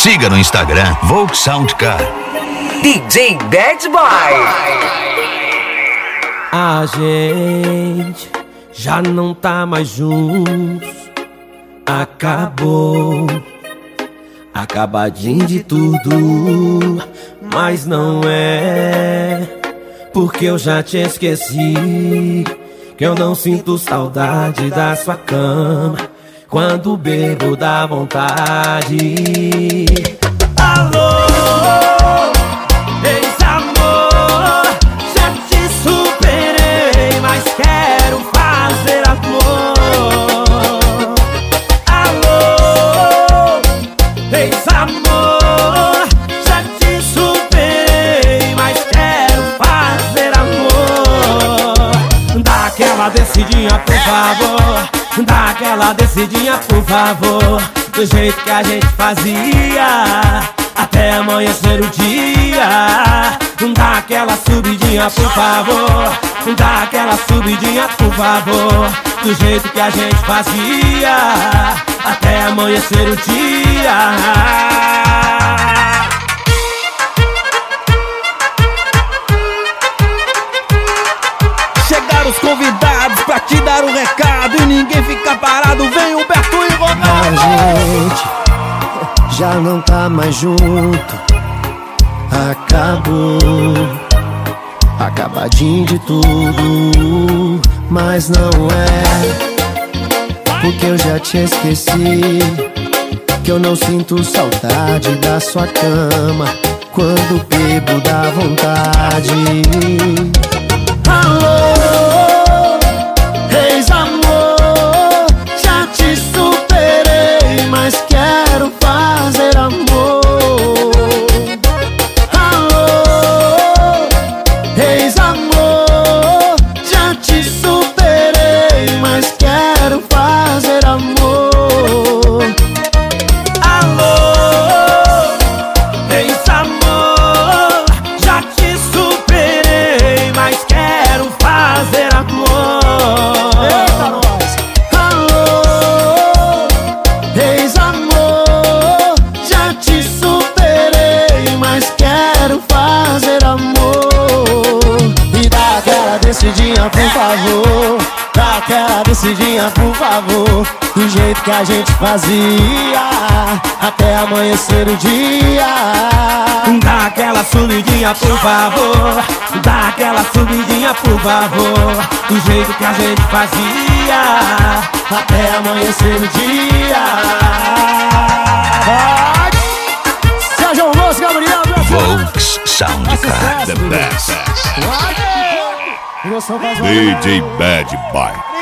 Siga no Instagram Volks Sound Car. DJ Bad Boy. A gente já não tá mais juntos. Acabou, acabadinho de tudo. Mas não é porque eu já te esqueci, que eu não sinto saudade da sua cama. Quando bebo dá vontade. Alô, ex-amor, já te superei, mas quero fazer amor. Alô, ex-amor, já te superei, mas quero fazer amor. Dá aquela descidinha, por favor. Dá aquela descidinha, por favor, do jeito que a gente fazia, até amanhecer o dia. Dá aquela subidinha, por favor. Dá aquela subidinha, por favor, do jeito que a gente fazia, até amanhecer o dia. Chegaram os convidados pra te dar um recado e ninguém fica parado. Vem Humberto e Ronaldo. A gente já não tá mais junto. Acabou, acabadinho de tudo. Mas não é porque eu já te esqueci, que eu não sinto saudade da sua cama. Quando bebo dá vontade. Alô, ex-amor, já te superei, mas quero fazer amor. Alô, ex-amor, já te superei, mas quero fazer amor. Alô, ex-amor, já te superei, mas quero fazer amor. Eita, nós! Alô, ex-amor, já te superei, mas quero fazer amor. E dá aquela descidinha, por favor. Dá aquela descidinha, por favor, do jeito que a gente fazia, até amanhecer o dia. Dá aquela subidinha, por favor. Dá aquela subidinha, por favor, do jeito que a gente fazia, Até amanhecer o dia. Sérgio Alonso, Gabriel, Volks Sound Car. The best. Vai! DJ Bad Boy.